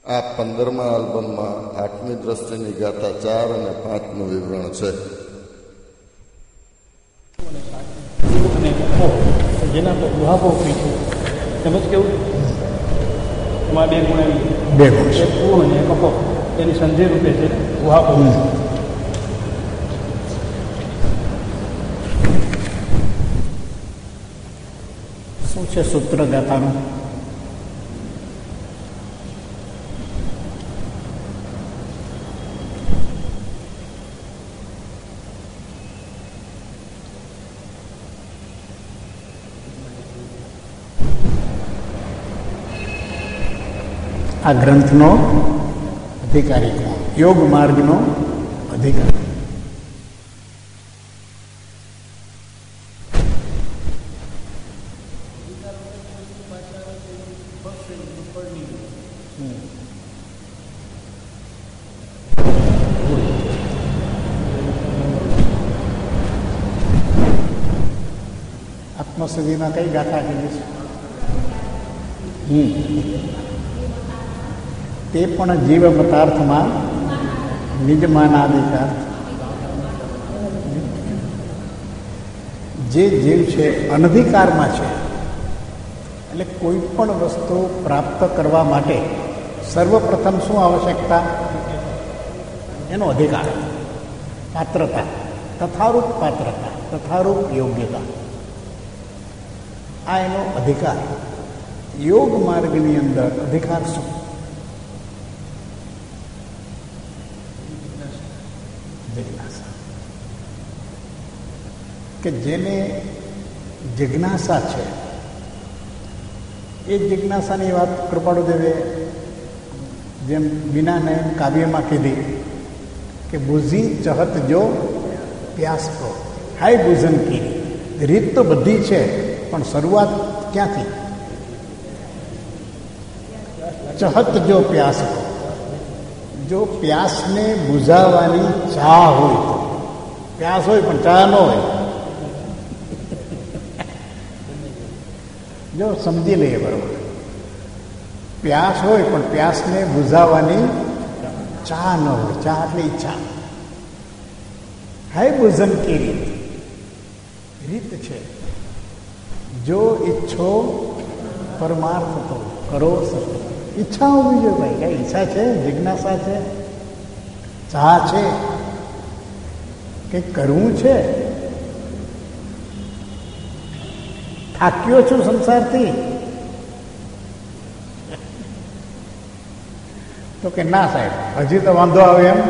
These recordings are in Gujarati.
આ 15મા આલ્બમમાં 8મી દ્રષ્ટિની ગાથા 4 અને 5નું વિવરણ છે. જેના પર ઉહાપો પીછું તેમજ કેવું એમાં 2 ગુણ આવી 2 ગુણ છે. પૂ અને કપો તેની સંધિ રૂપે છે ઉહાપો. શું છે સૂત્ર ગાથાનું? આ ગ્રંથનો અધિકારી કોણ? યોગ માર્ગનો અધિકારી. આત્મસિદ્ધિમાં કઈ ગાથા કહીએ છે? તે પણ જીવ મતાર્થમાં નિજમાનાધિકાર. જે જીવ છે અનધિકારમાં છે, એટલે કોઈ પણ વસ્તુ પ્રાપ્ત કરવા માટે સર્વપ્રથમ શું આવશ્યકતા? એનો અધિકાર, પાત્રતા, તથારૂપ પાત્રતા, તથારૂપ યોગ્યતા. આ એનો અધિકાર. યોગ માર્ગની અંદર અધિકાર શું? જિજ્ઞાસા. કે જેને જિજ્ઞાસા છે એ જિજ્ઞાસાની વાત કૃપાળુદેવે જેમ વિનાનયન કાવ્યમાં કીધી કે બુઝી ચહત જો પ્યાસ કો હાય બુઝન કીરી. રીત તો બધી છે, પણ શરૂઆત ક્યાંથી? ચહત જો પ્યાસ કો. જો પ્યાસને બુઝાવવાની ચાહ હોય તો, પ્યાસ હોય પણ ચાહ ન હોય, જો સમજી લઈએ બરોબર. પ્યાસ હોય પણ પ્યાસને બુઝાવવાની ચાહ ન હોય. ચાહ એટલે ઈચ્છા. હાય બુઝન की રીત છે. જો ઈચ્છો પરમાર્થ તો કરો સતો. ઈચ્છા હોવી જોઈએ ભાઈ. કઈ ઈચ્છા છે, જિજ્ઞાસા છે, ચાહ છે, કંઈક કરવું છે. થાક્યો છું સંસારથી તો કે ના સાહેબ, હજી તો વાંધો આવે એમ.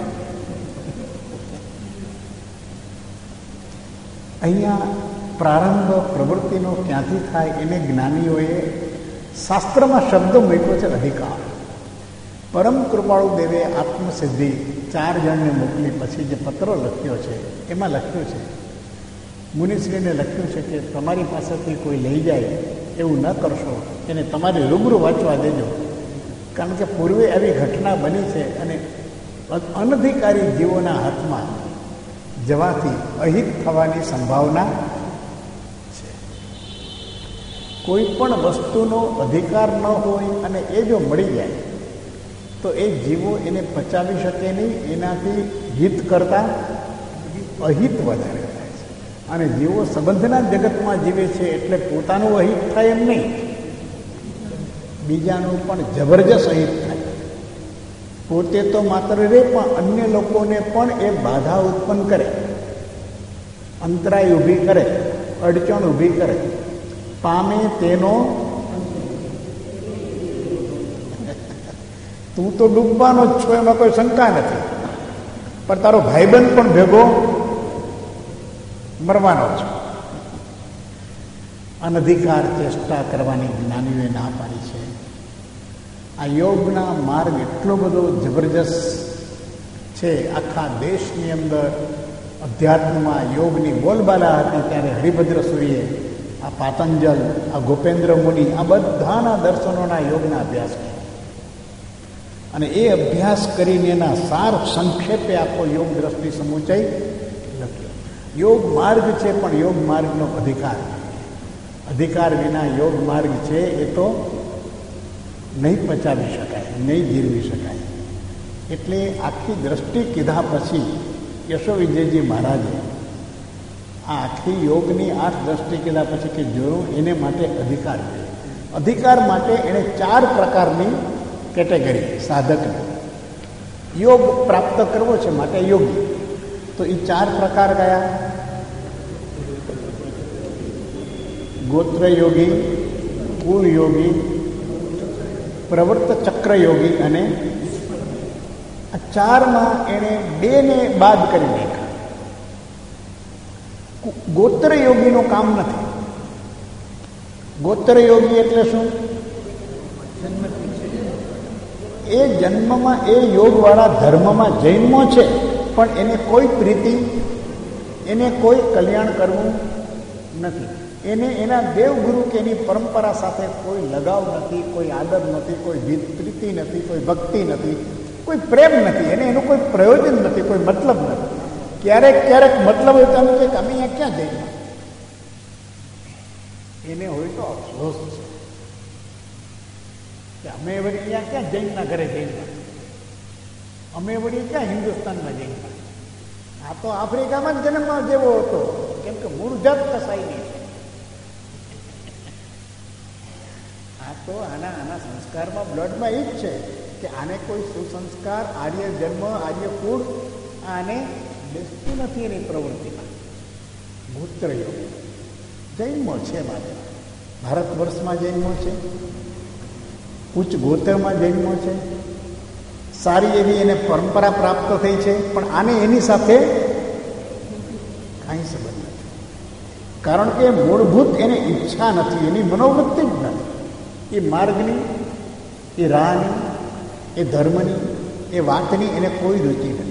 અહીંયા પ્રારંભ પ્રવૃત્તિનો ક્યાંથી થાય એને જ્ઞાનીઓએ શાસ્ત્રમાં શબ્દ મૂક્યો છે અધિકાર. પરમ કૃપાળુ દેવે આત્મસિદ્ધિ 4 જણને મોકલી પછી જે પત્ર લખ્યો છે એમાં લખ્યું છે, મુનિશ્રીને લખ્યું છે કે તમારી પાસેથી કોઈ લઈ જાય એવું ન કરશો, એને તમારે રૂબરૂ વાંચવા દેજો. કારણ કે પૂર્વે આવી ઘટના બની છે અને અનધિકારી જીવોના હાથમાં જવાથી અહિત થવાની સંભાવના છે. કોઈ પણ વસ્તુનો અધિકાર ન હોય અને એ જો મળી જાય તો એ જીવો એને પચાવી શકે નહીં. એનાથી હિત કરતાં અહિત વધારે થાય છે. અને જીવો સંબંધના જગતમાં જીવે છે એટલે પોતાનું અહિત થાય એમ નહીં, બીજાનું પણ જબરજસ્ત અહિત થાય. પોતે તો માત્ર રહે પણ અન્ય લોકોને પણ એ બાધા ઉત્પન્ન કરે, અંતરાય ઊભી કરે, અડચણ ઊભી કરે. પામે તેનો તું તો ડૂબવાનો જ છો એમાં કોઈ શંકા નથી, પણ તારો ભાઈબંધ પણ ભેગો મરવાનો છે. અનધિકાર ચેષ્ટા કરવાની જ્ઞાનીઓએ ના પાડી છે. આ યોગના માર્ગ એટલો બધો જબરજસ્ત છે. આખા દેશની અંદર અધ્યાત્મમાં યોગની બોલબાલા હતી ત્યારે હરિભદ્ર સૂરીએ, આ પાતંજલ, આ ગોપેન્દ્ર મુનિ, આ બધાના દર્શનોના યોગના અભ્યાસ કર્યા. અને એ અભ્યાસ કરીને એના સાર સંક્ષેપે આખો યોગ દ્રષ્ટિ સમુચય લખ્યો. યોગ માર્ગ છે પણ યોગ માર્ગનો અધિકાર. અધિકાર વિના યોગ માર્ગ છે એ તો નહીં પચાવી શકાય, નહીં જીરવી શકાય. એટલે આખી દ્રષ્ટિ કીધા પછી યશો વિજયજી મહારાજે આ આખી યોગની 8 દ્રષ્ટિ કીધા પછી કે જો એને માટે અધિકાર છે. અધિકાર માટે એણે 4 પ્રકારની કેટેગરી સાધકની યોગ પ્રાપ્ત કરવો છે માટે યોગી. તો એ 4 પ્રકાર કયા? ગોત્ર યોગી, કુલ યોગી, પ્રવૃત્ત ચક્ર યોગી અને આ 4માં એણે 2ને બાદ કરી નાખ્યા. ગોત્ર યોગીનું કામ નથી. ગોત્ર યોગી એટલે શું? એ જન્મમાં એ યોગવાળા ધર્મમાં જન્મો છે, પણ એને કોઈ પ્રીતિ, એને કોઈ કલ્યાણ કરવું નથી. એને એના દેવગુરુ કે એની પરંપરા સાથે કોઈ લગાવ નથી, કોઈ આદર નથી, કોઈ પ્રીતિ નથી, કોઈ ભક્તિ નથી, કોઈ પ્રેમ નથી. એને એનું કોઈ પ્રયોજન નથી, કોઈ મતલબ નથી. ક્યારેક ક્યારેક મતલબ હોય તો કે અમે અહીંયા ક્યાં જઈએ, એને હોય તો અફસોસ છે કે અમે વળી અહીંયા ક્યાં જૈનના ઘરે જઈમાં, અમે વળી ક્યાં હિન્દુસ્તાનમાં જઈમાં. આ તો આફ્રિકામાં જ જન્મ જેવો હતો, કેમ કે મૂળજાત કસાઈ નહીં. આ તો આના સંસ્કારમાં બ્લડમાં એ જ છે કે આને કોઈ સુસંસ્કાર, આર્ય જન્મ, આર્ય કુળ આને બેસતું નથી એની પ્રવૃત્તિમાં. ગોત્ર યોગ જૈનો છે માત્ર ભારત વર્ષમાં જૈનો છે, ઉચ્ચ ગોત્રમાં જૈનો છે, સારી એવી એને પરંપરા પ્રાપ્ત થઈ છે, પણ આને એની સાથે કાંઈ સંબંધ નથી. કારણ કે મૂળભૂત એને ઈચ્છા નથી, એની મનોવૃત્તિ જ નથી. એ માર્ગની, એ રાહની, એ ધર્મની, એ વાતની એને કોઈ રુચિ નથી.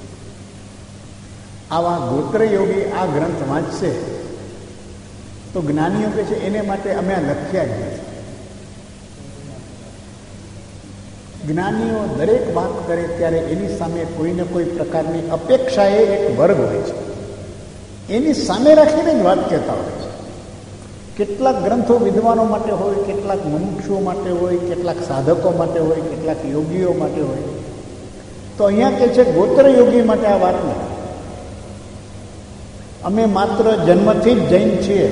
આવા ગોત્રયોગી આ ગ્રંથ વાંચશે તો જ્ઞાનીઓ કહે છે એને માટે અમે આ લખ્યા જ નથી. જ્ઞાનીઓ દરેક વાત કરે ત્યારે એની સામે કોઈને કોઈ પ્રકારની અપેક્ષાએ એક વર્ગ હોય છે, એની સામે રાખીને જ વાત કહેતા હોય છે. કેટલાક ગ્રંથો વિદ્વાનો માટે હોય, કેટલાક મુમુક્ષુઓ માટે હોય, કેટલાક સાધકો માટે હોય, કેટલાક યોગીઓ માટે હોય. તો અહીંયા કહે છે ગોત્ર યોગી માટે આ વાત નથી. અમે માત્ર જન્મથી જ જૈન છીએ,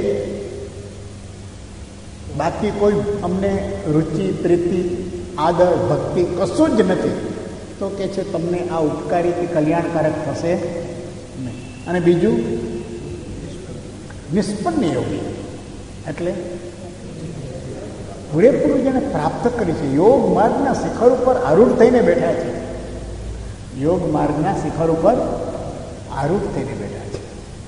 બાકી કોઈ અમને રુચિ, પ્રીતિ, આદર, ભક્તિ કશું જ નથી. તો કે છે તમને આ ઉપકારી કે કલ્યાણકારક થશે નહીં. અને બીજું નિષ્પન્ન યોગી એટલે પૂરેપૂરું જેને પ્રાપ્ત કરી છે, યોગ માર્ગના શિખર ઉપર આરૂઢ થઈને બેઠા છે. યોગ માર્ગના શિખર ઉપર આરૂઢ થઈને બેઠા છે.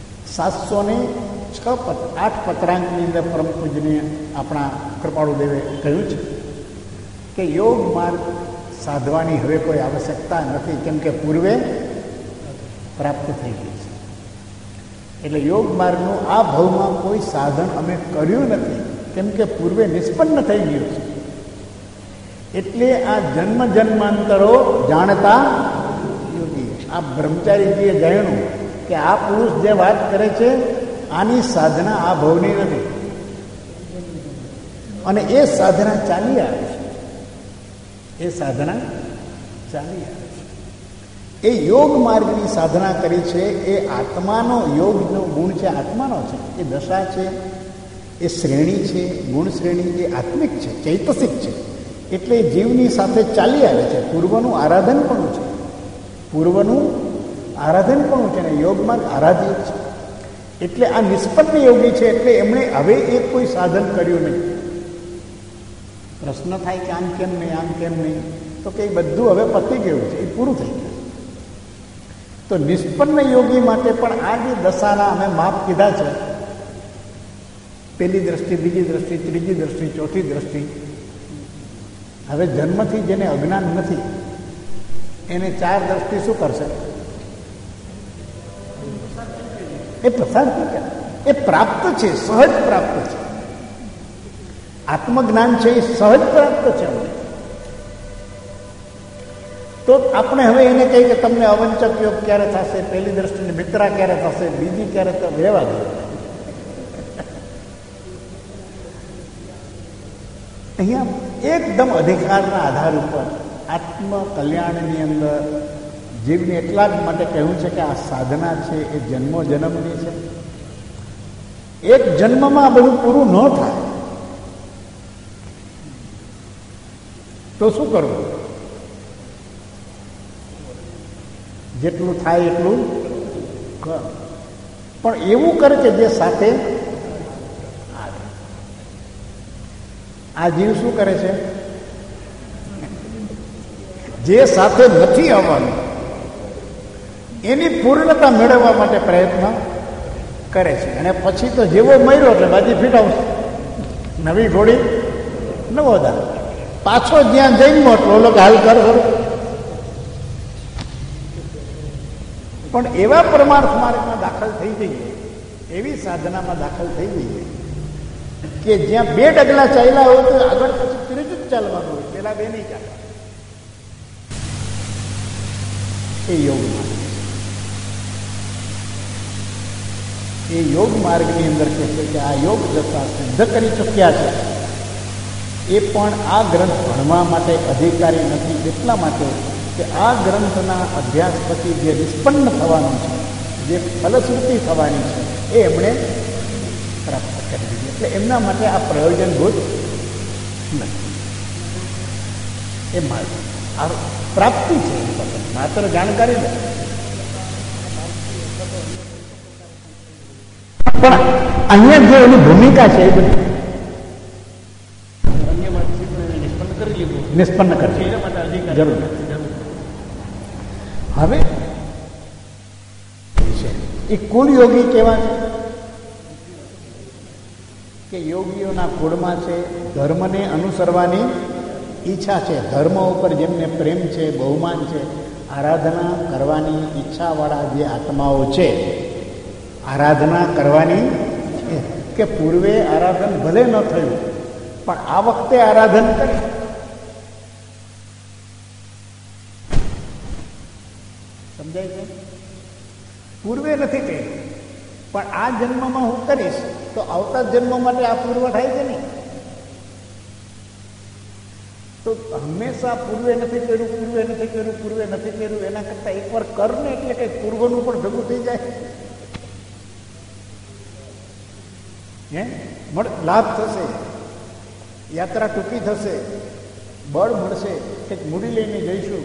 708 પત્રાંકની અંદર પરમ પૂજનીય આપણા કૃપાળુદેવે કહ્યું છે કે યોગ માર્ગ સાધવાની હવે કોઈ આવશ્યકતા નથી, કેમ કે પૂર્વે પ્રાપ્ત થઈ ગઈ છે. એટલે યોગ માર્ગનું આ ભાવમાં કોઈ સાધન અમે કર્યું નથી, કેમ કે પૂર્વે નિષ્પન્ન થઈ ગયું છે. એટલે આ જન્મ જન્માંતરો જાણતા યોગી. આ બ્રહ્મચારીજીએ જાણ્યું કે આ પુરુષ જે વાત કરે છે આની સાધના આ ભાવની નથી, અને એ સાધના ચાલી આવે છે. એ સાધના ચાલી આવે છે. એ યોગ માર્ગની સાધના કરી છે. એ આત્માનો યોગનો ગુણ છે, આત્માનો છે. એ દશા છે, એ શ્રેણી છે, ગુણ શ્રેણી એ આત્મિક છે, ચૈતસિક છે. એટલે જીવની સાથે ચાલી આવે છે. પૂર્વનું આરાધન પણ છે, પૂર્વનું આરાધન પણ છે, અને યોગ માર્ગ આરાધ્ય છે. એટલે આ નિષ્પન્ન યોગી છે. એટલે એમણે હવે એક કોઈ સાધન કર્યું નહીં. પ્રશ્ન થાય કે આમ કેમ નહીં, આમ કેમ નહીં, તો કે બધું હવે પતી ગયું છે, એ પૂરું થઈ ગયું. તો નિષ્પન્ન યોગી માટે પણ આ જે દશાના અમે માપ કીધા છે, પહેલી દ્રષ્ટિ, બીજી દ્રષ્ટિ, ત્રીજી દ્રષ્ટિ, ચોથી દ્રષ્ટિ. હવે જન્મથી જેને અજ્ઞાન નથી એને 4 દ્રષ્ટિ શું કરશે? એ પ્રસાર કરે, એ પ્રાપ્ત છે, સહજ પ્રાપ્ત છે. આત્મજ્ઞાન છે એ સહજ પ્રાપ્ત છે અમને. તો આપણે હવે એને કહીએ કે તમને અવંચક યોગ ક્યારે થશે, પહેલી દ્રષ્ટિને મિત્રા ક્યારે થશે, બીજી ક્યારે રહેવા દે. અહીંયા એકદમ અધિકારના આધાર ઉપર આત્મ કલ્યાણની અંદર જીવને એટલા જ માટે કહ્યું છે કે આ સાધના છે એ જન્મો જન્મની છે. એક જન્મમાં આ બધું પૂરું ન થાય તો શું કરવું? જેટલું થાય એટલું કર, પણ એવું કર કે જે સાથે આવે. આ જીવ શું કરે છે? જે સાથે નથી આવવાનું એની પૂર્ણતા મેળવવા માટે પ્રયત્ન કરે છે. અને પછી તો જેવો મર્યો એટલે બાજી ફીટાવશે, નવી ઘોડી નવો દાર, પાછો જ્યાં જઈને એટલો લોકો હાલ કર ખરું. પણ એવા પરમાર્થ માર્ગમાં દાખલ થઈ જઈએ, એવી સાધનામાં દાખલ થઈ જઈએ કે જ્યાં 2 ડગલા ચાલ્યા હોય તો આગળ પછી ત્રીજું જ ચાલવાનું હોય, પેલા 2 નહીં ચાલવા. એ યોગ માર્ગ, એ યોગ માર્ગની અંદર કહે છે કે આ યોગ દશા સિદ્ધ કરી ચૂક્યા છે. એ પણ આ ગ્રંથ ભણવા માટે અધિકારી નથી, એટલા માટે કે આ ગ્રંથના અભ્યાસ પછી જે નિષ્પન્ન થવાનું છે, જે ફલશ્રુતિ થવાની છે, એ એમણે પ્રાપ્ત કરી દીધી. એટલે એમના માટે આ પ્રયોજનભૂત નથી. એ માર્ગ આ પ્રાપ્તિ છે, માત્ર જાણકારી નથી. પણ અહીંયા જે એની ભૂમિકા છે એ બધી નિષ્પન્ન કરી જરૂર. હવે એ કુલ યોગી કેવા છે કે યોગીઓના કુળમાં છે, ધર્મને અનુસરવાની ઈચ્છા છે, ધર્મ ઉપર જેમને પ્રેમ છે, બહુમાન છે, આરાધના કરવાની ઈચ્છાવાળા જે આત્માઓ છે, આરાધના કરવાની કે પૂર્વે આરાધન ભલે ન થયું પણ આ વખતે આરાધન કરે. સમજાય છે? પૂર્વે નથી કર્યું પણ આ જન્મમાં હું કરીશ તો આવતા જન્મ માટે આ પૂર્વ થાય છે ને. તો હંમેશા પૂર્વે નથી કર્યું, પૂર્વે નથી કર્યું, પૂર્વે નથી કર્યું, એના કરતા એકવાર કર ને એટલે કંઈક પૂર્વનું પણ ભેગું થઈ જાય. લાભ થશે, યાત્રા ટૂંકી થશે, બળ મળશે, કંઈક મૂડી લઈને જઈશું,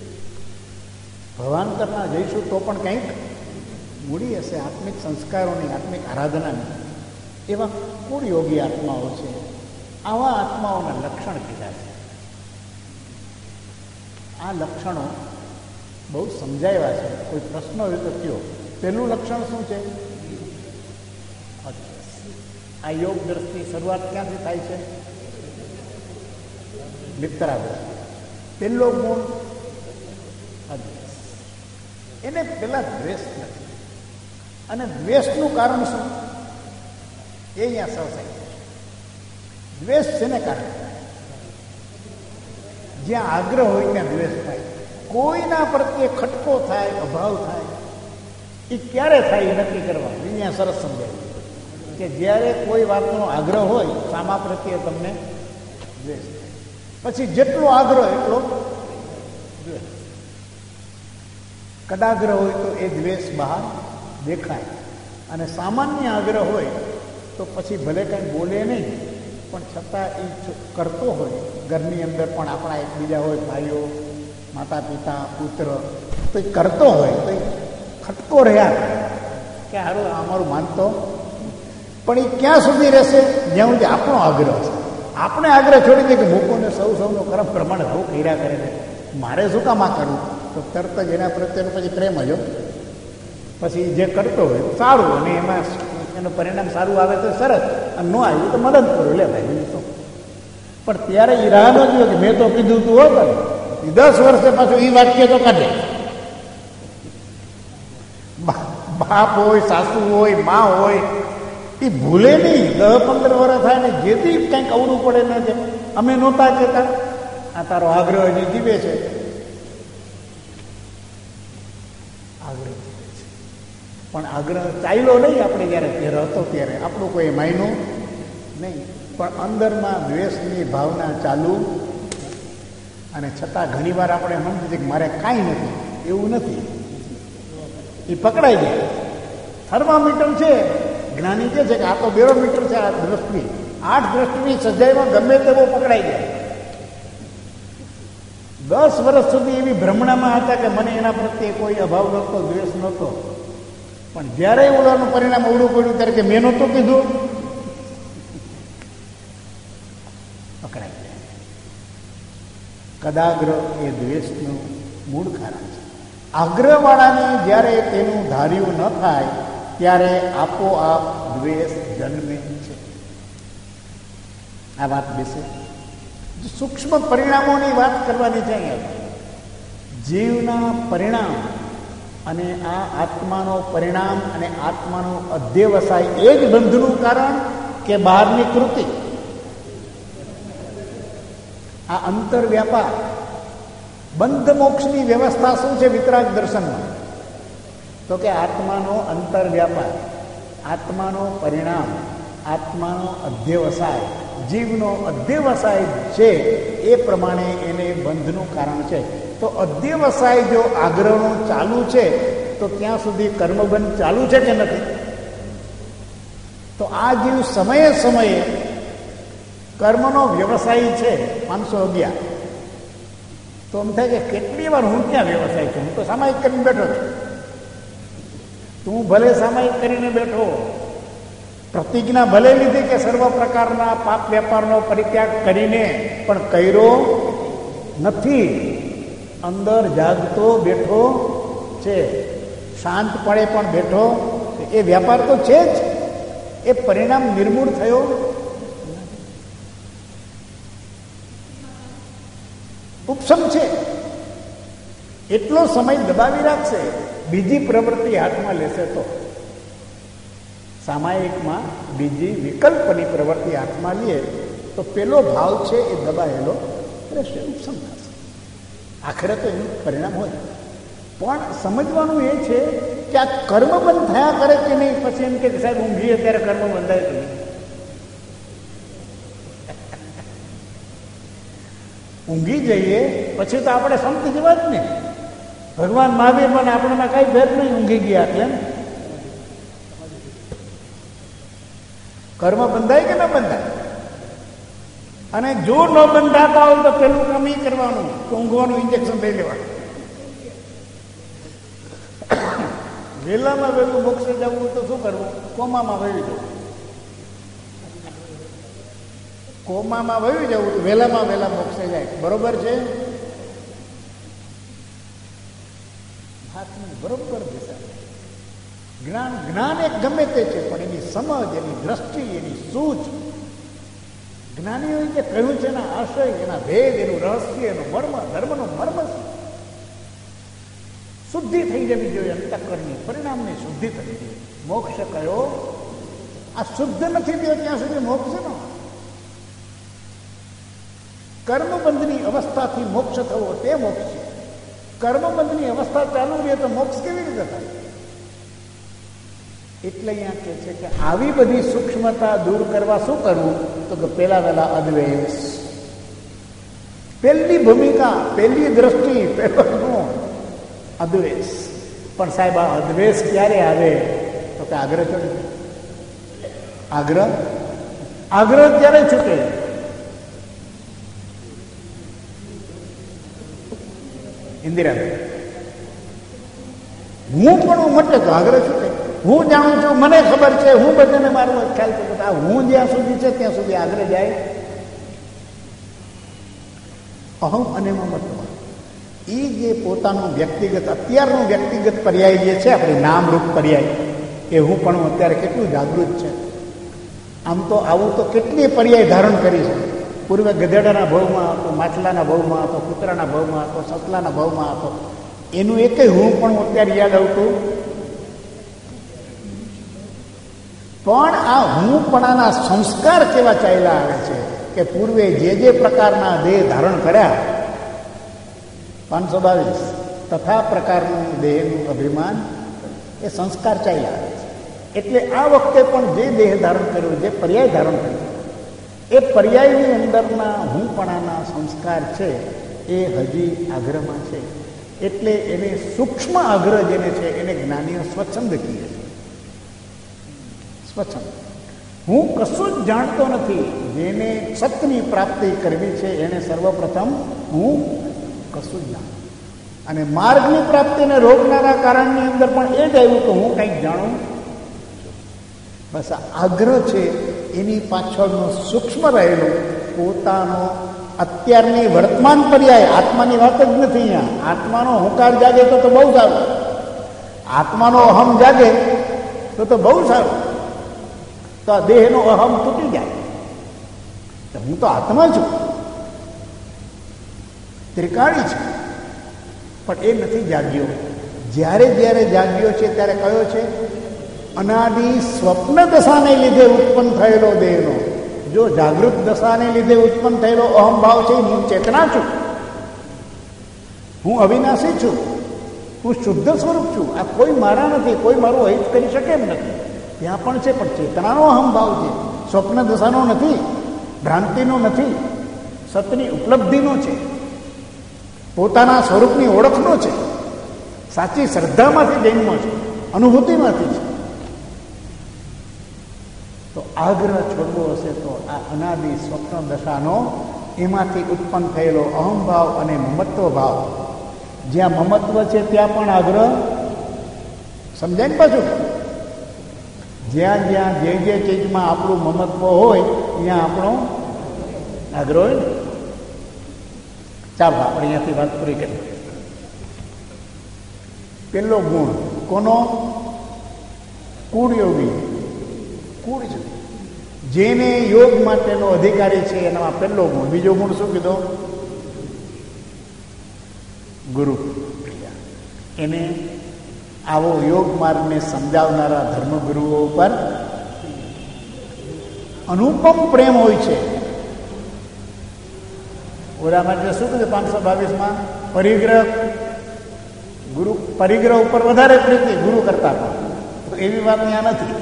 ભવાંતરના જઈશું તો પણ કંઈક મૂડી હશે, આત્મિક સંસ્કારોની, આત્મિક આરાધનાની. એવા કુળ યોગી આત્માઓ છે. આવા આત્માઓના લક્ષણ કીધા છે. આ લક્ષણો બહુ સમજાવ્યા છે. કોઈ પ્રશ્ન હોય તો કયો. પહેલું લક્ષણ શું છે? આ યોગ દ્રષ્ટિ શરૂઆત ક્યાંથી થાય છે? મિત્રા દ્રષ્ટિ. પહેલો ગુણ અદ્વેષ. એને પેલા દ્વેષ નથી. અને દ્વેષનું કારણ શું? એ અહીંયા સવસાય છે. દ્વેષ શેને કારણે? જ્યાં આગ્રહ હોય ત્યાં દ્વેષ થાય. કોઈના પ્રત્યે ખટકો થાય, અભાવ થાય, એ ક્યારે થાય એ નક્કી કરવા અહીંયા સરસ સમજાય કે જ્યારે કોઈ વાતનો આગ્રહ હોય, સામા પ્રત્યે તમને દ્વેષ થાય. પછી જેટલો આગ્રહ એટલો દ્વેષ. કદાગ્રહ હોય તો એ દ્વેષ બહાર દેખાય, અને સામાન્ય આગ્રહ હોય તો પછી ભલે કંઈ બોલે નહીં પણ છતાં એ કરતો હોય. ઘરની અંદર પણ આપણા એકબીજા હોય, ભાઈઓ, માતા પિતા, પુત્ર, તો એ કરતો હોય તો એ ખટકો રહ્યા કે હારું અમારું માનતો. પણ એ ક્યાં સુધી રહેશે? જ્યાં સુધી આપણો આગ્રહ છે. આપણે આગ્રહ છોડી દે કે મૂકોને સૌનો કર્મ પ્રમાણે બહુ કર્યા કરે છે, મારે શું કામ આ કરવું? તો તરત જ એના પ્રત્યેનો પછી પ્રેમ જ. પછી જે કરતો હોય સારું, અને એમાં એનું પરિણામ સારું આવે તો સરસ, અને ન આવ્યું તો મદદ કરું, લે ભાઈ તો. પણ ત્યારે એ રાહ ન જોયો કે મેં તો કીધું તું હોત. 10 વર્ષે પાછું એ વાક્ય તો કાઢે. બાપ હોય, સાસુ હોય, મા હોય, એ ભૂલે નહીં. 10-15 વર્ષ થાય ને જેથી કંઈક અવરું પડે ન છે. અમે નહોતા કહેતા આ તારો આગ્રહ હજી જીવે છે. આગ્રહ પણ આગ્રહ ચાલ્યો નહીં. આપણે જ્યારે ત્યારે હતો ત્યારે આપણું કોઈ માયનું નહીં. પણ અંદરમાં દ્વેષની ભાવના ચાલુ, અને છતાં ઘણીવાર આપણે સમજીએ કે મારે કાંઈ નથી, એવું નથી. એ પકડાઈ જાય. થર્મામીટર છે, જ્ઞાની કહે છે કે આ તો બેરોમીટર છે, આ દ્રષ્ટિ 8 દ્રષ્ટિની સજાઈમાં ગમે તેવો પકડાઈ જાય. 10 વર્ષ સુધી એવી ભ્રમણામાં હતા કે મને એના પ્રત્યે કોઈ અભાવ નહોતો, દ્વેષ નહોતો. પણ જ્યારે ઓલાનું પરિણામ અવડું પડ્યું ત્યારે કે મેં નહોતું કીધું, પકડાઈ જાય. કદાગ્ર એ દ્વેષનું મૂળ કારણ છે. આગ્રહવાળાને જ્યારે તેનું ધાર્યું ન થાય ત્યારે આપોઆપ દ્વેષ જન્મે છે. આ વાત બેસે. સૂક્ષ્મ પરિણામોની વાત કરવાની છે અહીંયા. જીવના પરિણામ અને આ આત્માનો પરિણામ અને આત્માનો અધ્યવસાય એ જ બંધનું કારણ કે બહારની કૃતિ, આ અંતર વ્યાપાર. બંધ મોક્ષની વ્યવસ્થા શું છે વિતરાગ દર્શનમાં? તો કે આત્માનો અંતર વ્યાપાર, આત્માનો પરિણામ, આત્માનો અધ્યવસાય, જીવનો અધ્યવસાય છે એ પ્રમાણે એને બંધનું કારણ છે. તો અધ્યવસાય જો આગ્રહનો ચાલુ છે તો ત્યાં સુધી કર્મબંધ ચાલુ છે કે નથી? તો આ જીવ સમયે સમયે કર્મનો વ્યવસાય છે. 511 તો એમ થાય કે કેટલી વાર હું ક્યાં વ્યવસાય છું, હું તો સામાયિક કરીને બેઠો છું. તું ભલે સામાયિક કરીને બેઠો, પ્રતિજ્ઞા ભલે લીધી કે સર્વ પ્રકારના પાપ વેપારનો પરિત્યાગ કરીને, પણ કર્યો નથી. અંદર જાગતો બેઠો છે, શાંતપણે પણ બેઠો. એ વ્યાપાર તો છે જ, એ પરિણામ નિર્મૂળ થયો. ઉપસમ છે. એટલો સમય દબાવી રાખશે, બીજી પ્રવૃત્તિ હાથમાં લેશે તો. સામાયિકમાં બીજી વિકલ્પની પ્રવૃત્તિ હાથમાં લે તો પેલો ભાવ છે એ દબાયેલો રહેશે, ઉપસમ થશે. આખરે તો એનું પરિણામ હોય. પણ સમજવાનું એ છે કે આ કર્મ બંધ થયા કરે કે નહીં. પછી એમ કે સાહેબ ઊંઘીએ ત્યારે કર્મ બંધાય કે નહીં. ઊંઘી જઈએ પછી તો આપણે સમજી જવા જ ને. ભગવાન મહાવીર મને આપણને કઈ ભેદ નહીં, ઊંઘી ગયા એટલે કર્મ બંધાય કે ન બંધાય. અને જો ન બંધાતા હોય તો પેલું કામ એ કરવાનું કે ઊંઘવાનું ઇન્જેક્શન લઈ લેવાનું. વહેલામાં વહેલું મોક્ષે જવું તો શું કરવું? કોમામાં વહી જવું. કોમામાં વહી જવું તો વહેલામાં વહેલા મોક્ષે જાય. બરોબર છે? હાથની બરોબર દિશા. જ્ઞાન એક ગમે તે છે, પણ એની સમજ, એની દ્રષ્ટિ, એની સૂઝ, જ્ઞાનીઓએ જે કહ્યું છે એના આશય, એના ભેદ, એનું રહસ્ય, એનું મર્મ, ધર્મનું મર્મ શુદ્ધિ થઈ જવી જોઈએ. અંતઃકરણની પરિણામની શુદ્ધિ થવી જોઈએ. મોક્ષ કયો? આ શુદ્ધ નથી થયો ત્યાં સુધી મોક્ષ નો. કર્મબંધની અવસ્થાથી મોક્ષ થવો તે મોક્ષ છે. કર્મબંધની અવસ્થા ચાલુ રહે તો મોક્ષ કેવી રીતે થાય? એટલે અહીંયા કહે છે કે આવી બધી સૂક્ષ્મતા દૂર કરવા શું કરવું? તો કે પેલા વહેલા અદ્વેષ. પહેલી ભૂમિકા, પહેલી દ્રષ્ટિ, પહેલો ગુણ અદ્વેષ. પણ સાહેબ આ અદ્વેષ ક્યારે આવે? તો કે આગ્રહ ચડે. આગ્રહ ક્યારે છૂટે? ઇન્દિરાબેન, હું પણ મટે તો આગ્રહ છૂટે. હું જાણું છું, મને ખબર છે, હું બધાને મારો ખ્યાલ છે. આ હું જ્યાં સુધી છે ત્યાં સુધી આગ્રહ જાય. અહમ અને મમત્વ એ જે પોતાનું વ્યક્તિગત, અત્યારનું વ્યક્તિગત પર્યાય જે છે, આપણે નામરૂપ પર્યાય, એ હું પણ અત્યારે કેટલું જાગૃત છે. આમ તો આવું તો કેટલી પર્યાય ધારણ કરી છે. પૂર્વે ગધેડાના ભાવમાં હતો, માછલાના ભાવમાં હતો, કૂતરાના ભાવમાં હતો, સસલાના ભાવમાં હતો. એનું એકેય હું પણ અત્યારે યાદ આવતું. પણ આ હુંપણાના સંસ્કાર કેવા ચાલ્યા આવે છે કે પૂર્વે જે પ્રકારના દેહ ધારણ કર્યા, 522 તથા પ્રકારનું દેહનું અભિમાન, એ સંસ્કાર ચાલ્યા આવે છે. એટલે આ વખતે પણ જે દેહ ધારણ કર્યો, જે પર્યાય ધારણ કર્યો, એ પર્યાયની અંદરના હુંપણાના સંસ્કાર છે એ હજી આગ્રહમાં છે. એટલે એને સૂક્ષ્મ આગ્રહ જેને છે એને જ્ઞાનીઓ સ્વચ્છંદ કહે છે. સ્વચ્છંદ. હું કશું જ જાણતો નથી. જેને સતની પ્રાપ્તિ કરવી છે એને સર્વપ્રથમ હું કશું જ જાણું. અને માર્ગની પ્રાપ્તિને રોકનારા કારણની અંદર પણ એ જ આવ્યું કે હું કંઈક જાણું. બસ આ આગ્રહ છે એની પાછળનું સૂક્ષ્મ રહેલું પોતાનો અત્યારની વર્તમાન પર્યાય. આત્માની વાત જ નથી અહીંયા. આત્માનો હુંકાર જાગે તો બહુ સારું. આત્માનો અહમ જાગે તો બહુ સારું. તો આ દેહનો અહમ તૂટી જાય. હું તો આત્મા છું, ત્રિકાળી છું, પણ એ નથી જાગ્યો. જ્યારે જ્યારે જાગ્યો છે ત્યારે કયો છે? અનાદિ સ્વપ્ન દશાને લીધે ઉત્પન્ન થયેલો દેહનો. જો જાગૃત દશાને લીધે ઉત્પન્ન થયેલો અહમભાવ છે હું ચેતના છું, હું અવિનાશી છું, હું શુદ્ધ સ્વરૂપ છું. આ કોઈ મારા નથી, કોઈ મારું અહિત કરી શકે એમ નથી. ત્યાં પણ છે, પણ ચેતનાનો અહમભાવ છે. સ્વપ્ન દશાનો નથી, ભ્રાંતિનો નથી, સતની ઉપલબ્ધિનો છે, પોતાના સ્વરૂપની ઓળખનો છે, સાચી શ્રદ્ધામાંથી જન્મ છે, અનુભૂતિમાંથી છે. તો આગ્રહ છોડવો હશે તો આ અનાદિ સ્વપ્ન દશાનો એમાંથી ઉત્પન્ન થયેલો અહમભાવ અને મમત્વ ભાવ. જ્યાં મમત્વ છે ત્યાં પણ આગ્રહ. સમજાય ને પાછું? જ્યાં જ્યાં જે ચીજમાં આપણું મમત્વ હોય ત્યાં આપણો આગ્રહ હોય ને. ચાલો આપણે અહીંયાથી વાત પૂરી કરીએ. પેલો ગુણ કોનો? કુળયોગી. કુળ છે, જેને યોગ માટેનો અધિકારી છે એનામાં પહેલો ગુણ. બીજો ગુણ શું કીધો? ગુરુ પ્રિયા. એને આવો યોગ માર્ગને સમજાવનારા ધર્મગુરુઓ ઉપર અનુપમ પ્રેમ હોય છે. ઓલા માટે શું કીધું 522માં? પરિગ્રહ. ગુરુ પરિગ્રહ ઉપર વધારે પ્રીતિ ગુરુ કરતા પણ. તો એવી વાત ત્યાં નથી.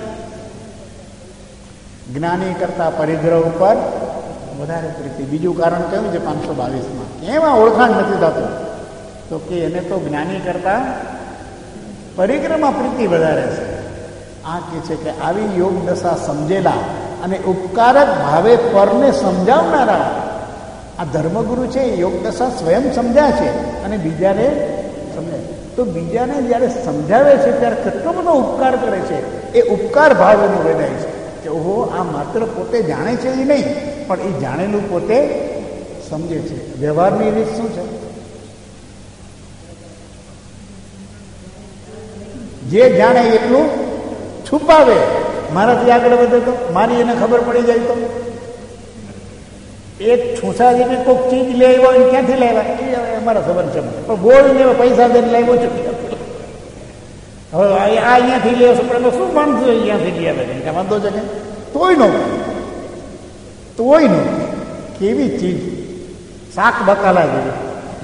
જ્ઞાની કરતા પરિગ્રહ ઉપર વધારે પ્રીતિ. બીજું કારણ કયું છે 522માં? એમાં ઓળખાણ નથી થતું. તો કે એને તો જ્ઞાની કરતા પરિગ્રહમાં પ્રીતિ વધારે છે. આ કહે છે કે આવી યોગ દશા સમજેલા અને ઉપકારક ભાવે પરને સમજાવનારા આ ધર્મગુરુ છે. યોગ દશા સ્વયં સમજ્યા છે અને બીજાને સમજે. તો બીજાને જ્યારે સમજાવે છે ત્યારે કેટલો બધો ઉપકાર કરે છે. એ ઉપકાર ભાવ એનો વેદાય છે કે ઓહો, આ માત્ર પોતે જાણે છે એ નહીં, પણ એ જાણેલું પોતે સમજે છે. વ્યવહારની રીત શું છે? જે જાણે એટલું છુપાવે. મારાથી આગળ વધે તો, મારી એને ખબર પડી જાય તો. એક છૂસાજીને કોઈક ચીજ લઈ આવ્યો હોય ક્યાંથી લાવ્યા એ હવે અમારા ખબર છે, પણ બોલને પૈસા દઈને લાવ્યો છું. હવે આ અહીંયાથી લે છો પણ શું માનશું? અહીંયાથી લઈ આવે છે વાંધો છે કે તોય નો કેવી ચીજ શાક બકાલા જેવી.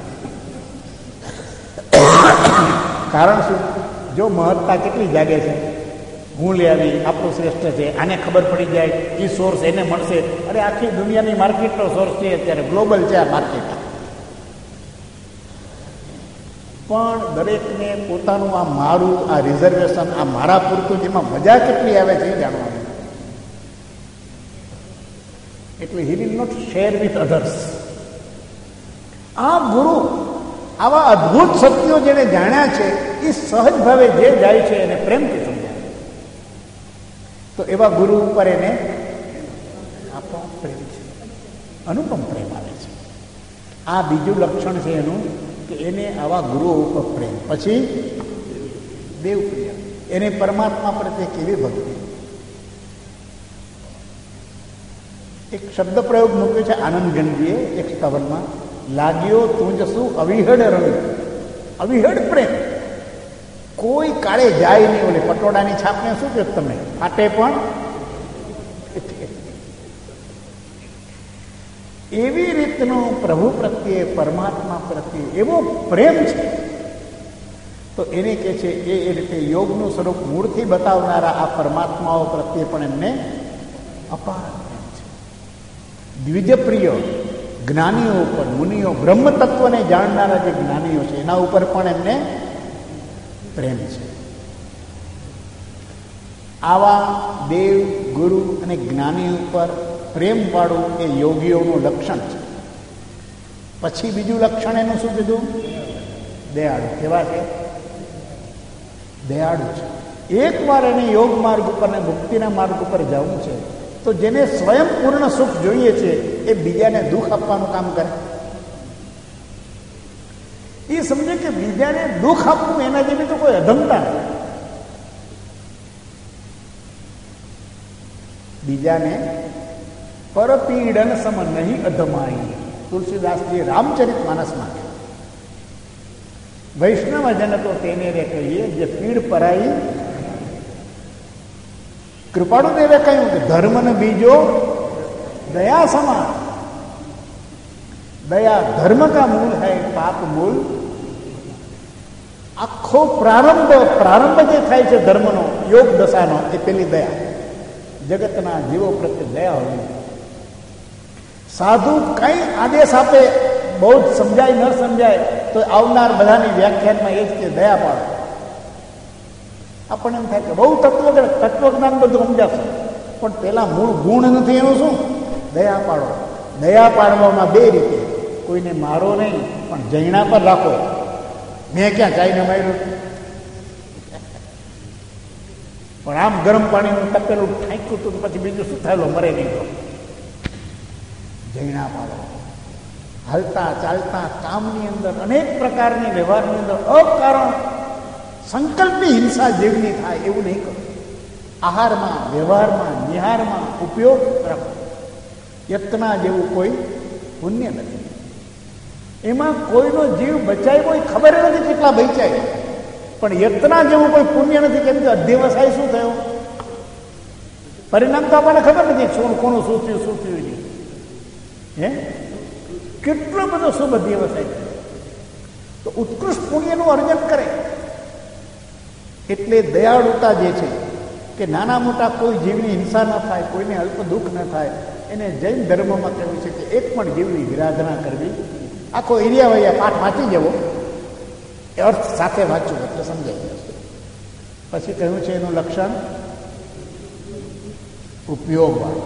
કારણ શું? જો મહત્તા કેટલી જાગે છે. હું લઈ આવી, આપણું શ્રેષ્ઠ છે, આને ખબર પડી જાય, એ સોર્સ એને મળશે. અરે આખી દુનિયાની માર્કેટનો સોર્સ છે અત્યારે, ગ્લોબલ છે આ માર્કેટ. પણ દરેકને પોતાનું આ મારું, આ રિઝર્વેશન, આ મારા પૂરતું જેમાં મજા કેટલી આવે છે એ જાણવાનું. એટલે he will not share with others. આ ગુરુ આવા અદ્ભુત સત્યો જેને જાણ્યા છે એ સહજ ભાવે જે જાય છે એને પ્રેમથી સમજાય. તો એવા ગુરુ ઉપર એને આપણો પ્રેમ છે, અનુપમ પ્રેમ આવે છે. આ બીજું લક્ષણ છે એનું કે એને આવા ગુરુઓ ઉપર પ્રેમ. પછી દેવપ્રિય, એને પરમાત્મા પ્રત્યે કેવી ભક્તિ. એક શબ્દ પ્રયોગ મૂક્યો છે આનંદગંજીએ એક સ્તવનમાં, લાગ્યો તું શું અવિહડ રંગ. અવિહડ પ્રેમ, કોઈ કાળે જાય નહીં. ઓલે પટોળાની છાપને શું કહ્યું તમે? ફાટે પણ. એવી રીતનો પ્રભુ પ્રત્યે, પરમાત્મા પ્રત્યે એવો પ્રેમ છે. તો એને કહે છે એ રીતે યોગનું સ્વરૂપ મૂળથી બતાવનારા આ પરમાત્માઓ પ્રત્યે પણ એમને અપાર પ્રેમ છે. દ્વિજપ્રિય જ્ઞાનીઓ ઉપર, મુનિઓ, બ્રહ્મ તત્વને જાણનારા જે જ્ઞાનીઓ છે એના ઉપર પણ એમને પ્રેમ છે. આવા દેવ, ગુરુ અને જ્ઞાની ઉપર પ્રેમવાળું એ યોગીઓનું લક્ષણ છે. પછી બીજું લક્ષણ એનું શું કીધું? દયાળુ. કેવા છે? દયાળુ છે. એકવાર એને યોગ માર્ગ ઉપર ને મુક્તિના માર્ગ ઉપર જવું છે તો જેને સ્વયં પૂર્ણ સુખ જોઈએ છે એ બીજાને દુઃખ આપવાનું કામ કરે. એ સમજે કે બીજાને દુઃખ આપવું એના જેવી તો કોઈ અધમતા નથી. બીજાને પરપીડન સમ નહીં અધમાઈ, તુલસીદાસજી રામચરિત માનસમાં છે. વૈષ્ણવ જન તો તેને રે કહીએ જે પીડ પરાઈ. કૃપાળુ દેવે કહ્યું કે ધર્મને બીજો દયા સમાન. દયા ધર્મ કા મૂળ है, પાપ મૂળ. આખો પ્રારંભ જે થાય છે ધર્મનો, યોગ દશાનો, એ પેલી દયા. જગતના જીવો પ્રત્યે દયા હોવી. સાધુ કઈ આદેશ આપે, બહુ જ સમજાય ન સમજાય તો આવનાર બધાની વ્યાખ્યાનમાં એ જ કે દયા પાડો. આપણને એમ થાય કે બહુ તત્વજ્ઞાન બધું સમજાશે, પણ પેલા મૂળ ગુણ નથી એનું શું? દયા પાડો. દયા પાડવામાં બે રીતે, કોઈને મારો નહીં પણ જૈણા પર રાખો. મેં ક્યાં ચાઈને માર્યું? પણ આમ ગરમ પાણીનું તપેલું ઠાંક્યું હતું તો પછી બીજું શું થયેલું? મરે નહીં. તો જૈણા પાડો. હલતા ચાલતા કામની અંદર, અનેક પ્રકારની વ્યવહારની અંદર અકારણ સંકલ્પી હિંસા જેવની થાય એવું નહીં કરો. આહારમાં, વ્યવહારમાં, નિહારમાં ઉપયોગ રાખો. યત્ના જેવું કોઈ પુણ્ય નથી. એમાં કોઈનો જીવ બચાવ્યો હોય ખબર નથી કેટલા બચાય, પણ યત્ના જેવું કોઈ પુણ્ય નથી. કેમ કે અધ્યવસાય શું થયો? પરિણામ તો આપણને ખબર નથી કોનું શું થયું નહીં. હે કેટલો બધો શુભ અધ્યવસાય થયો. તો ઉત્કૃષ્ટ પુણ્યનું અર્જન કરે. એટલે દયાળુતા જે છે કે નાના મોટા કોઈ જીવની હિંસા ન થાય, કોઈને અલ્પ દુઃખ ન થાય, એને જૈન ધર્મમાં કહેવું છે કે એક પણ જીવની વિરાધના કરવી. આખો એરિયા વૈયા પાઠ વાંચી જવો, એ અર્થ સાથે વાંચવું એટલે સમજાઈ જશે. પછી કહ્યું છે એનું લક્ષણ ઉપયોગવાળો.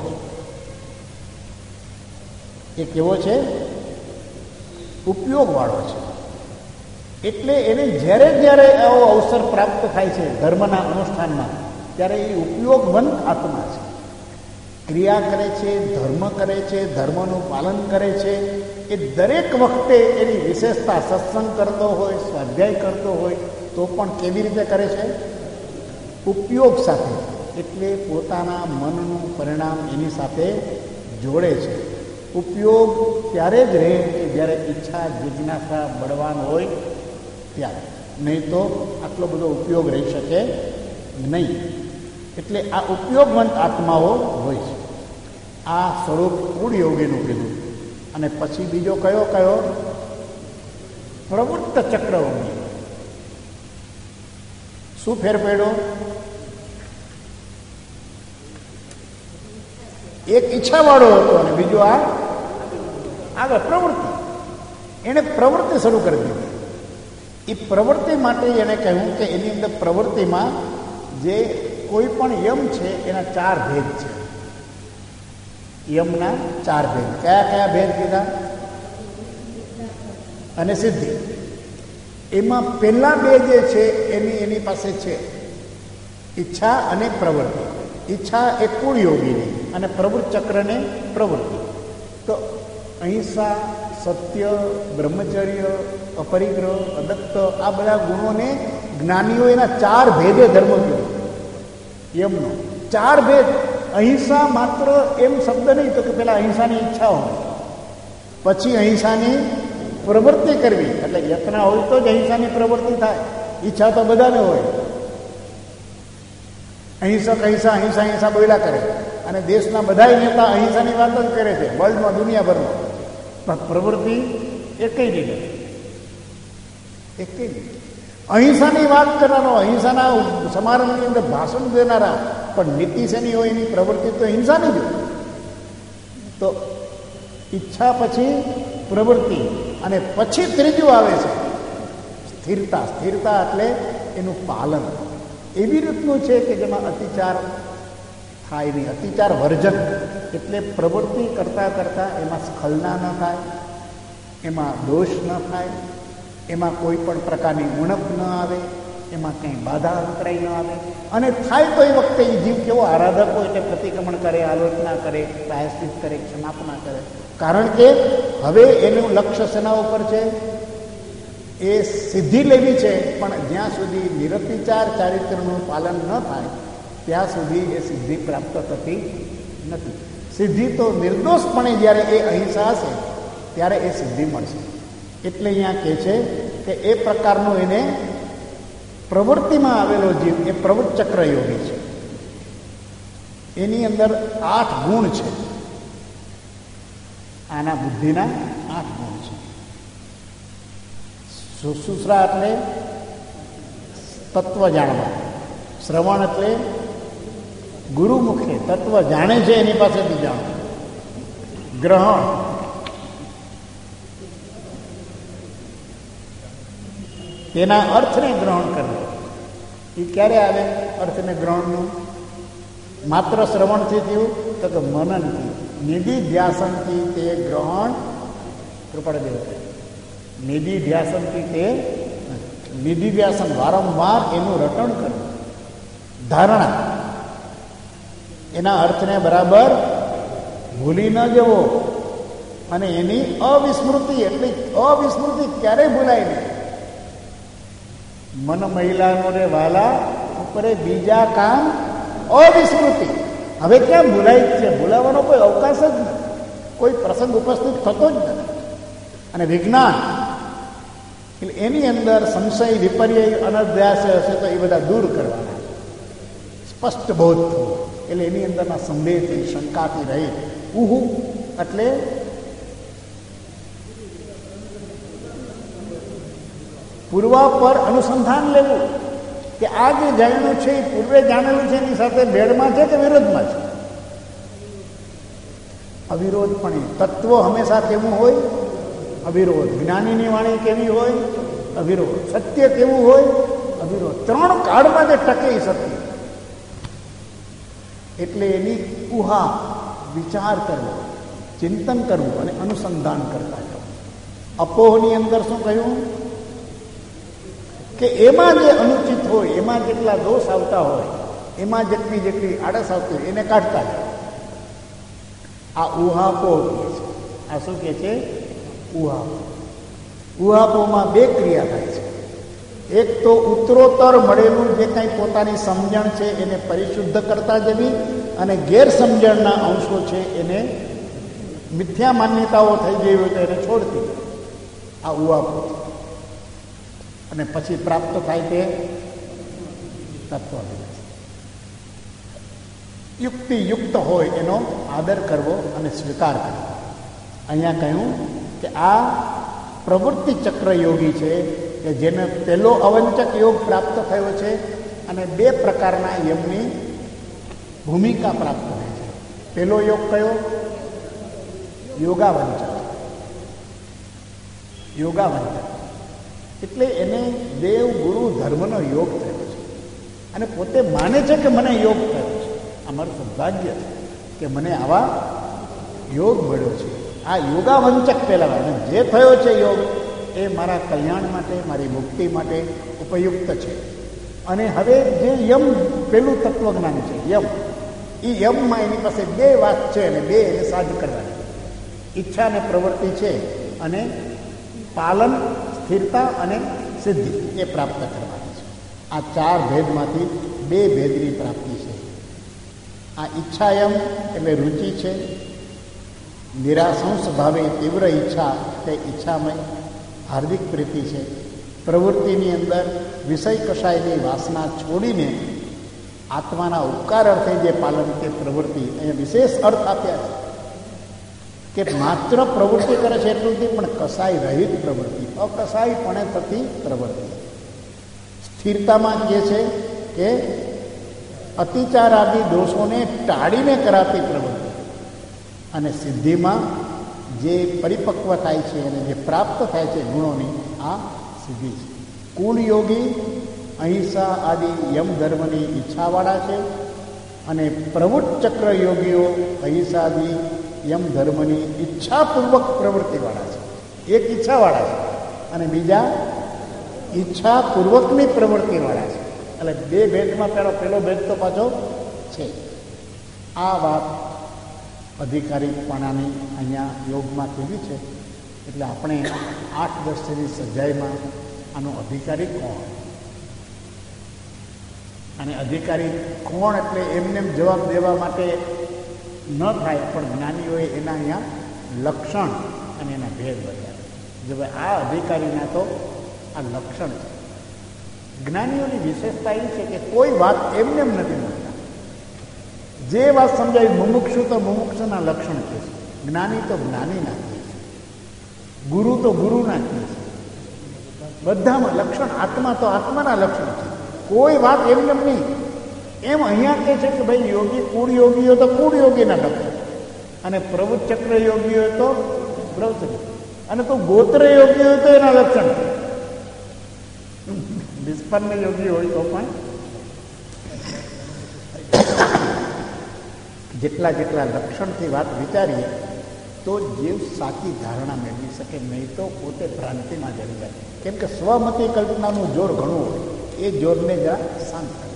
એ કેવો છે? ઉપયોગવાળો છે. એટલે એને જ્યારે જ્યારે આવો અવસર પ્રાપ્ત થાય છે ધર્મના અનુષ્ઠાનમાં, ત્યારે એ ઉપયોગવંત આત્મા છે. ક્રિયા કરે છે, ધર્મ કરે છે, ધર્મનું પાલન કરે છે. એ દરેક વખતે એની વિશેષતા, સત્સંગ કરતો હોય, સ્વાધ્યાય કરતો હોય તો પણ કેવી રીતે કરે છે? ઉપયોગ સાથે. એટલે પોતાના મનનું પરિણામ એની સાથે જોડે છે. ઉપયોગ ત્યારે જ રહે કે જ્યારે ઈચ્છા, જિજ્ઞાસા, બળવાન હોય ત્યારે, નહીં તો આટલો બધો ઉપયોગ રહી શકે નહીં. એટલે આ ઉપયોગવંત આત્માઓ હોય છે. આ સ્વરૂપ કુળ યોગીનું કીધું. અને પછી બીજો કયો? પ્રવૃત્ત ચક્રવર્તી. શું ફેર પડ્યો? એક ઈચ્છાવાળો હતો અને બીજો આ આગળ પ્રવૃત્તિ. એને પ્રવૃત્તિ શરૂ કરી દીધી. એ પ્રવૃત્તિ માટે એને કહ્યું કે એની અંદર પ્રવૃત્તિમાં જે કોઈ પણ યમ છે એના 4 ભેદ છે. યમના 4 ભેદ. કયા ભેદ કીધા? અને સિદ્ધિ. એમાં પહેલા 2 જે છે એની પાસે છે ઈચ્છા અને પ્રવૃત્તિ. ઈચ્છા એ કુળ યોગીની અને પ્રવૃત્તિ ચક્રને પ્રવૃત્તિ. તો અહિંસા, સત્ય, બ્રહ્મચર્ય, અપરિગ્રહ, અદત્ત, આ બધા ગુણોને જ્ઞાનીઓ એના 4 ભેદે ધર્મ કીધો. યમનો 4 ભેદ. અહિંસા માત્ર એમ શબ્દ નહીં તો કે પેલા અહિંસાની ઈચ્છા હોય, પછી અહિંસાની પ્રવૃત્તિ કરવી. એટલે યત્ના હોય તો જ અહિંસાની પ્રવૃત્તિ થાય. ઈચ્છા તો બધાને હોય. અહિંસક અહિંસા બોલ્યા કરે અને દેશના બધા નેતા અહિંસાની વાત જ કરે છે વર્લ્ડમાં, દુનિયાભરમાં. પણ પ્રવૃત્તિ એકેય નહીં. અહિંસાની વાત કરવાનો, અહિંસાના સમારંભની અંદર ભાષણ દેનારા, પણ નીતિ શેની હોય એની પ્રવૃત્તિ તો હિંસાની જ હોય. તો ઈચ્છા પછી પ્રવૃત્તિ, અને પછી ત્રીજું આવે છે સ્થિરતા. સ્થિરતા એટલે એનું પાલન. એવી રીતનું છે કે જેમાં અતિચાર થાય નહીં. અતિચાર વર્જન એટલે પ્રવૃત્તિ કરતાં કરતાં એમાં સ્ખલના ન થાય, એમાં દોષ ન થાય, એમાં કોઈ પણ પ્રકારની ઉણપ ન આવે, એમાં કંઈ બાધા અંતરાય ન આવે. અને થાય તો એ વખતે એ જીવ કેવો આરાધક હોય એટલે પ્રતિક્રમણ કરે, આલોચના કરે, પ્રાયશ્ચિત કરે, ક્ષમાપના કરે. કારણ કે હવે એનું લક્ષ્ય શેના ઉપર છે? એ સિદ્ધિ લેવી છે, પણ જ્યાં સુધી નિરતિચાર ચારિત્રનું પાલન ન થાય ત્યાં સુધી એ સિદ્ધિ પ્રાપ્ત થતી નથી. સિદ્ધિ તો નિર્દોષપણે જ્યારે એ અહિંસા હશે ત્યારે એ સિદ્ધિ મળશે. એટલે અહીંયા કહે છે કે એ પ્રકારનો એને પ્રવૃત્તિમાં આવેલો જીવ એ પ્રવૃત્ત ચક્ર યોગી છે. એની અંદર 8 ગુણ છે. આના બુદ્ધિના 8 ગુણ છે. શુશ્રુષા એટલે તત્વ જાણવા, શ્રવણ એટલે ગુરુમુખે તત્વ જાણે છે એની પાસેથી જાણવું, ગ્રહણ તેના અર્થને ગ્રહણ કરવો. એ ક્યારે આવે અર્થને ગ્રહણનું? માત્ર શ્રવણથી થયું તો કે મનનથી, નિધિ ધ્યાસનથી તે ગ્રહણ કૃપાળ દેવ નિધિ ધ્યાસનથી તે નિધિ ધ્યાસન વારંવાર એનું રટણ કરવું, ધારણા, એના અર્થને બરાબર ભૂલી ન જવો, અને એની અવિસ્મૃતિ. એટલે અવિસ્મૃતિ ક્યારેય ભૂલાય નહીં. મન મહિલાનો રે વાલા ઉપરે બીજા કામ અવિસ્મૃતિ. હવે ક્યાં ભૂલાય છે? ભૂલાવાનો કોઈ અવકાશ જ નથી, કોઈ પ્રસંગ ઉપસ્થિત થતો જ નથી. અને વિજ્ઞાન એટલે એની અંદર સંશય, વિપર્ય, અનભ્યાસ હશે તો એ બધા દૂર કરવાના, સ્પષ્ટ બોધ થવો. એટલે એની અંદરના સંદેહથી, શંકાથી રહી. ઉહુ એટલે પૂર્વા પર અનુસંધાન લેવું કે આ જે જાણ્યું છે એ પૂર્વે જાણેલું છે એની સાથે ભેળમાં છે કે વિરોધમાં છે. અવિરોધપણે તત્વ હંમેશા કેવું હોય? અવિરોધ. જ્ઞાનીની વાણી કેવી હોય? અવિરોધ. સત્ય કેવું હોય? અવિરોધ. 3 કાળમાં જે ટકે એ સત્ય. એટલે એની ઉહા, વિચાર કરવો, ચિંતન કરવું અને અનુસંધાન કરતા જવું. અપોહની અંદર શું કહ્યું? કે એમાં જે અનુચિત હોય, એમાં જેટલા દોષ આવતા હોય, એમાં જેટલી આળસ આવતી હોય એને કાઢતા જાય. આ ઉહાપો કહે છે. આ શું કહે છે? ઉહાપો. ઉહાપોમાં 2 ક્રિયા થાય છે. એક તો ઉત્તરોત્તર મળેલું જે કંઈ પોતાની સમજણ છે એને પરિશુદ્ધ કરતા જવી, અને ગેરસમજણના અંશો છે એને મિથ્યા માન્યતાઓ થઈ ગઈ હોય તો એને છોડતી. આ ઉહાપો. અને પછી પ્રાપ્ત થાય તે તત્વાભિલાષ. યુક્તિયુક્ત હોય એનો આદર કરવો અને સ્વીકાર કરવો. અહીંયા કહ્યું કે આ પ્રવૃત્તિ ચક્ર યોગી છે કે જેને પહેલો અવંચક યોગ પ્રાપ્ત થયો છે, અને 2 પ્રકારના યમની ભૂમિકા પ્રાપ્ત થઈ છે. પહેલો યોગ કયો? યોગાવંચક. યોગાવંચક એટલે એને દેવ ગુરુ ધર્મનો યોગ થયો છે, અને પોતે માને છે કે મને યોગ થયો છે. અમારું સૌભાગ્ય છે કે મને આવા યોગ મળ્યો છે. આ યોગાવંચક પહેલા, અને જે થયો છે યોગ એ મારા કલ્યાણ માટે, મારી મુક્તિ માટે ઉપયુક્ત છે. અને હવે જે યમ પેલું તત્વજ્ઞાન છે, યમ, એ યમમાં એની પાસે 2 વાત છે અને 2 એને સાધ કરવાની. ઈચ્છા અને પ્રવૃત્તિ છે, અને પાલન, સ્થિરતા અને સિદ્ધિ એ પ્રાપ્ત કરવાની છે. આ 4 ભેદમાંથી 2 ભેદની પ્રાપ્તિ છે. આ ઈચ્છાયમ એટલે રુચિ છે, નિરાશંસ ભાવે તીવ્ર ઈચ્છા તે ઈચ્છામય હાર્દિક પ્રીતિ છે. પ્રવૃત્તિની અંદર વિષય કશાયની વાસના છોડીને આત્માના ઉપકાર અર્થે જે પાલન તે પ્રવૃત્તિ, અહીંયા વિશેષ અર્થ આપ્યા છે કે માત્ર પ્રવૃત્તિ કરે છે એટલું નથી, પણ કસાય રહિત પ્રવૃત્તિ, અકસાયપણે થતી પ્રવૃત્તિ. સ્થિરતામાં કહે છે કે અતિચાર આદિ દોષોને ટાળીને કરાતી પ્રવૃત્તિ, અને સિદ્ધિમાં જે પરિપક્વ થાય છે અને જે પ્રાપ્ત થાય છે ગુણોની આ સિદ્ધિ છે. કુલ યોગી અહિંસા આદિ યમ ધર્મની ઈચ્છાવાળા છે અને પ્રવૃત્ત ચક્ર યોગીઓ અહિંસા આદિ યમ ધર્મની ઈચ્છાપૂર્વક પ્રવૃત્તિવાળા છે. એક ઈચ્છાવાળા છે અને બીજા ઈચ્છાપૂર્વકની પ્રવૃત્તિવાળા છે. એટલે બે ભેદમાં પેલો ભેદ તો પાછો છે. આ વાત અધિકારીપણાની અહીંયા યોગમાં કીધી છે. એટલે આપણે 8-10 સજાઈમાં આનો અધિકારી કોણ અને અધિકારી કોણ એટલે એમને જવાબ દેવા માટે ન થાય, પણ જ્ઞાનીઓએ એના અહીંયા લક્ષણ અને એના ભેદ બતાવ્યા. જો ભાઈ આ અધિકારીના તો આ લક્ષણ છે. જ્ઞાનીઓની વિશેષતા એ છે કે કોઈ વાત એમને નથી મળતા. જે વાત સમજાવી મુમુક્ષુ તો મુમુક્ષુના લક્ષણ કહે છે, જ્ઞાની તો જ્ઞાનીના કહે છે, ગુરુ તો ગુરુના કહે છે. બધામાં લક્ષણ, આત્મા તો આત્માના લક્ષણ છે. કોઈ વાત એમને નહીં. એમ અહીંયા કહે છે કે ભાઈ યોગી કુળ યોગીઓ તો કુળ યોગીના લક્ષણ અને પ્રવૃત્ત ચક્ર યોગીઓ તો પ્રવૃત્તિ અને તો ગોત્ર યોગી હોય તો એના લક્ષણ છે. નિષ્પન્ન યોગી હોય તો પણ જેટલા લક્ષણથી વાત વિચારીએ તો જીવ સાચી ધારણા મેળવી શકે, નહીં તો પોતે ભ્રાંતિમાં જડી જાય. કેમ કે સ્વમતી કલ્પનાનું જોર ઘણું હોય, એ જોરને જરા શાંત કરે.